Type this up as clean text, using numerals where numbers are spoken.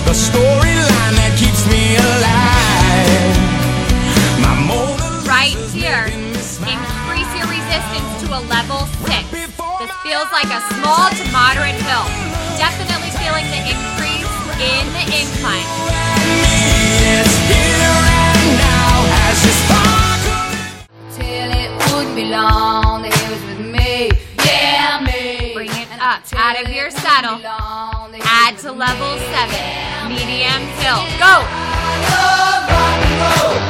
the storyline that keeps me alive. My right here, increase your resistance to a level 6. This feels like a small to moderate hill. Definitely feeling the increase in the incline. It's here and now as you sparkle. Till it wouldn't be long that he was with me. Yeah, me. Bring it up out of your saddle. Add to level 7. Medium hill. Go! Rock and roll.